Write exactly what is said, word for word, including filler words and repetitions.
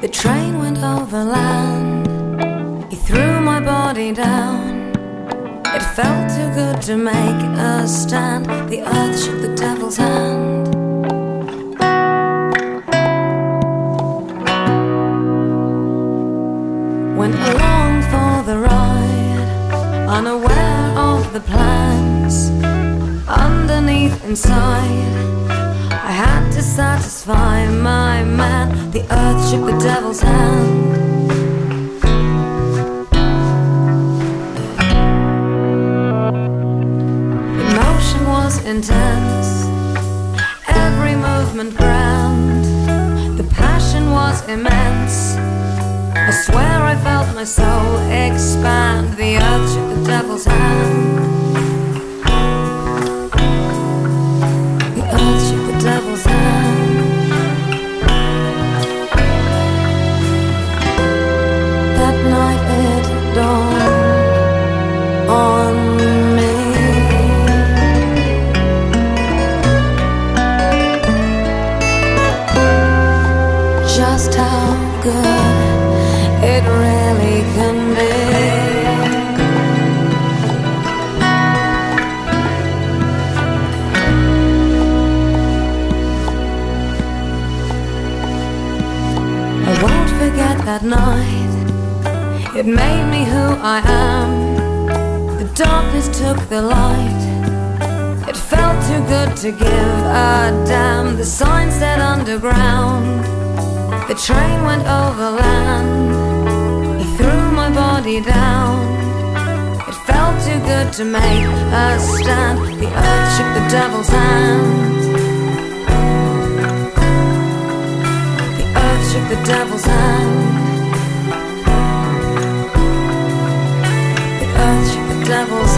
The train went overland. He threw my body down. It felt too good to make a stand. The earth shook the devil's hand. Went along for the ride, unaware of the plans. Underneath, inside, I had to satisfy my man. The earth shook the devil's hand. Emotion was intense, every movement grand. The passion was immense. I swear I felt my soul expand. The earth shook the devil's hand. The earth shook the devil's hand. That night it dawned on me. Just how good it really can be. I won't forget that night. It made me who I am. The darkness took the light. It felt too good to give a damn. The sign said underground. The train went overland. He threw my body down. It felt too good to make a stand. The earth shook the devil's hand. The earth shook the devil's hand. The earth shook the devil's